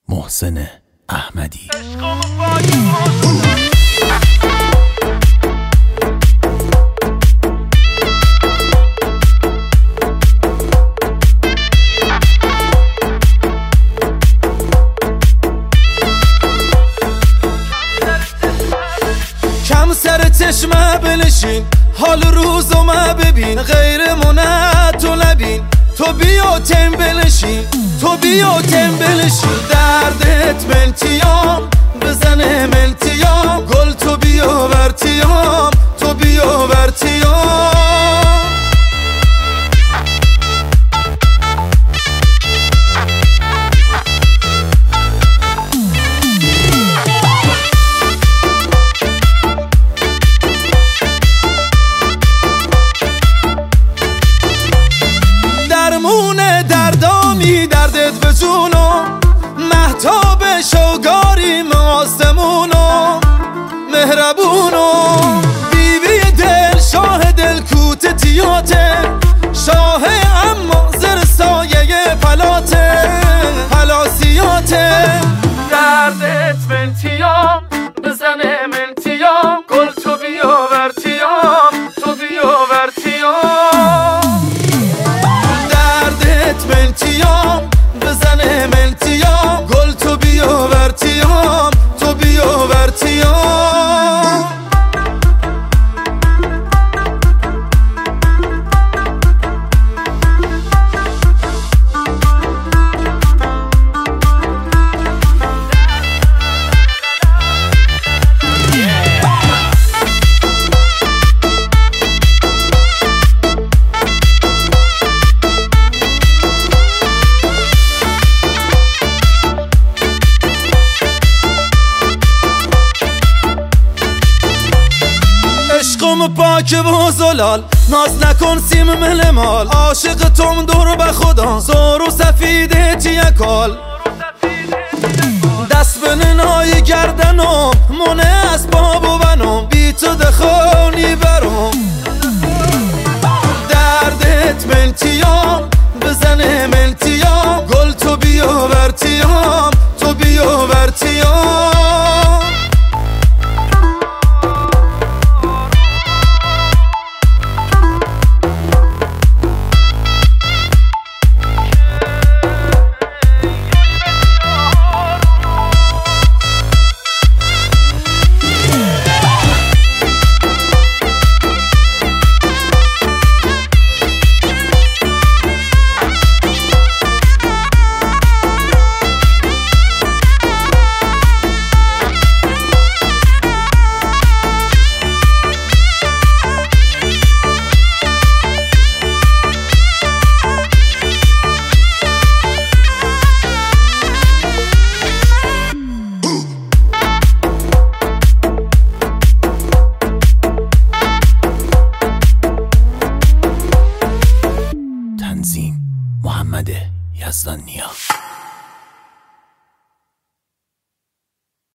محسن احمدی. کم سر چشمه بنشین، حال روزو ما ببین، غیرمونه تو نبین. تو بیا تنبلشین، تو بیا تنبلشین، دردت ملتیام بزنه ملتیام، گل تو بیا ورتیام، تو بیا ورتیام. درمون دردامی دردت به جونو، مهتاب شوگاریم آسمونو، مهربونو، بیوی دل شاه دل کوت تیاته، شاه اما زر سایه پلاته پلاسیاته. دردت منتیام بزنه منتیام، گل تو بیا ورتیام، تو بیا ورتیام. ملتیام بزنه ملتیام، گل تو بیا ورتیام، تو بیا ورتیام. عشقم پاک و زلال، ناز نکن سیم مل مال، عاشق توم دور به خدا، زور و سفیده تیکال. دست به ننای گردنم مونه از باب و بنم، بی تو دخونی برم. دردت ملتیام بزنه ملتیام، گل تو بیا ورتیام، تو بیا ورتیام. تنظیم محمد یزدانیا.